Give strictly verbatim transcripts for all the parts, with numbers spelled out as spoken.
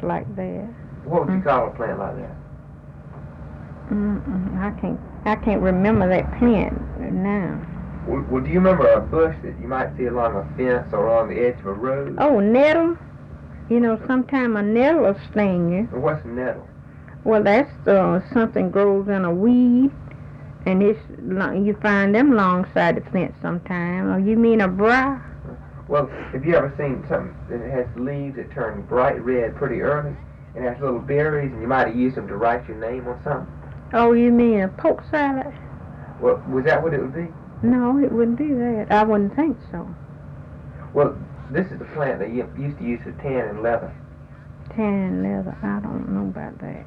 like that. What would you Mm. call a plant like that? Mm-mm, I can't. I can't remember that plant now. Well, well, do you remember a bush that you might see along a fence or on the edge of a road? Oh, nettle. You know, sometime a nettle will sting you. And what's nettle? Well, that's uh, something grows in a weed, and it's lo- you find them alongside the fence sometime. Oh, you mean a briar? Well, have you ever seen something that has leaves that turn bright red pretty early, and has little berries, and you might have used them to write your name on something? Oh, you mean a poke salad? Well, was that what it would be? No, it wouldn't be that. I wouldn't think so. Well, this is the plant they u- used to use for tan and leather. Tan and leather. I don't know about that.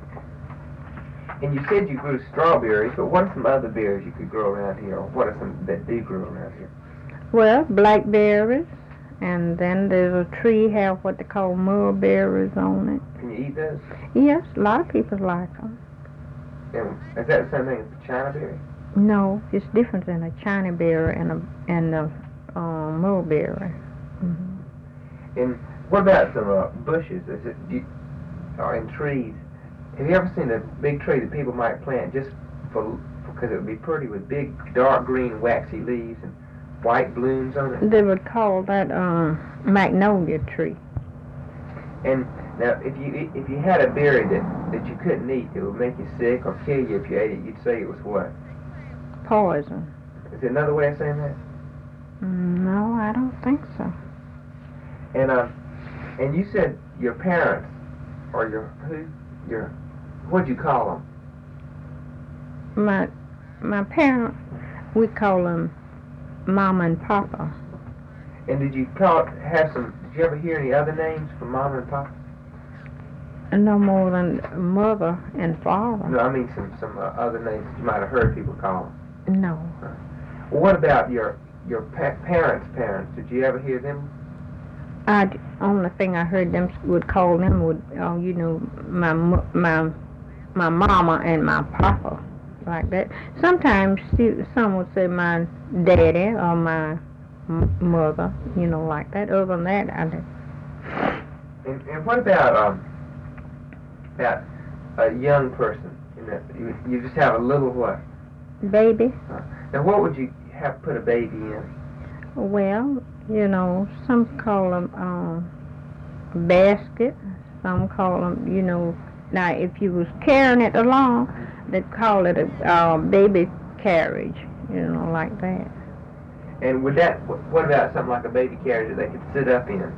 And you said you grew strawberries, but what are some other berries you could grow around here, or what are some that do grow around here? Well, blackberries, and then there's a tree have what they call mulberries on it. Can you eat those? Yes, a lot of people like them. And is that the same thing as the China berry? No, it's different than a China berry and a and a uh, mulberry. Mm-hmm. And what about some uh, bushes? Is it you, or in trees? Have you ever seen a big tree that people might plant just for because it would be pretty with big dark green waxy leaves and white blooms on it? They would call that uh, magnolia tree. And now, if you if you had a berry that, that you couldn't eat, it would make you sick or kill you if you ate it, you'd say it was what? Poison. Is there another way of saying that? Mm, No, I don't think so. And um, and you said your parents or your who your what'd you call them? My my parents, we call them Mama and Papa. And did you call have some? Did you ever hear any other names from Mama and Papa? No more than Mother and Father. No, I mean some some uh, other names that you might have heard people call them. No. Well, what about your your pa- parents' parents? Did you ever hear them? I d- only thing I heard them would call them would, oh, you know, my mo- my my mama and my papa, like that. Sometimes she- some would say my daddy or my m- mother, you know, like that. Other than that, I don't. And, and what about um about a young person? You know, you, you just have a little what? Baby. Uh, now, what would you have put a baby in? Well, you know, some call them um, basket. Some call them, you know, now if you was carrying it along, they'd call it a uh, baby carriage, you know, like that. And would that? What about something like a baby carriage that they could sit up in?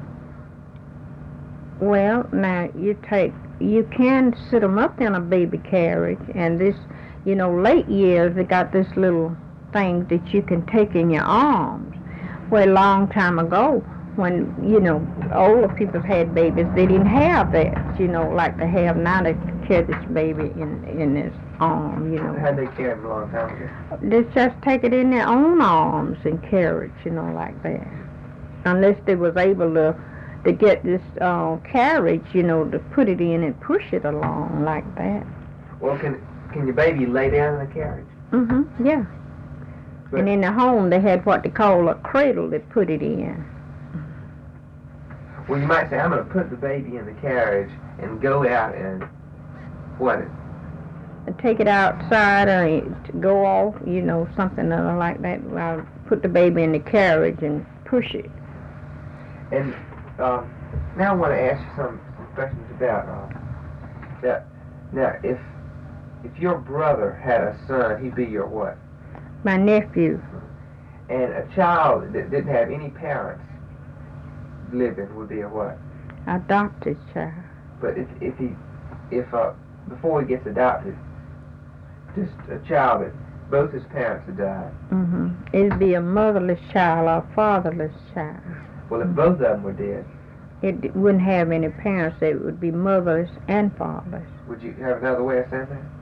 Well, now you take, you can sit them up in a baby carriage, and this, you know, late years they got this little thing that you can take in your arms. Well, a long time ago, when, you know, older people had babies, they didn't have that, you know, like they have now. They carry this baby in in his arm, you know. How'd they carry them a long time ago? They just take it in their own arms and carry it, you know, like that. Unless they was able to to get this uh, carriage, you know, to put it in and push it along like that. Well, can can your baby lay down in the carriage? Mm-hmm, yeah. But, And in the home they had what they call a cradle they put it in. well, you might say, I'm going to put the baby in the carriage and go out and what? And take it outside or to go off, you know, something other like that. I'll put the baby in the carriage and push it. And uh, now I want to ask you some, some questions about uh, that. Now, if if your brother had a son, he'd be your what? My nephew. And a child that didn't have any parents living would be a what? Adopted child. But if if he if uh before he gets adopted, just a child that both his parents had died. Mm-hmm. It'd be a motherless child or a fatherless child. Well, if both of them were dead, It wouldn't have any parents. It would be motherless and fatherless. would you have another way of saying that?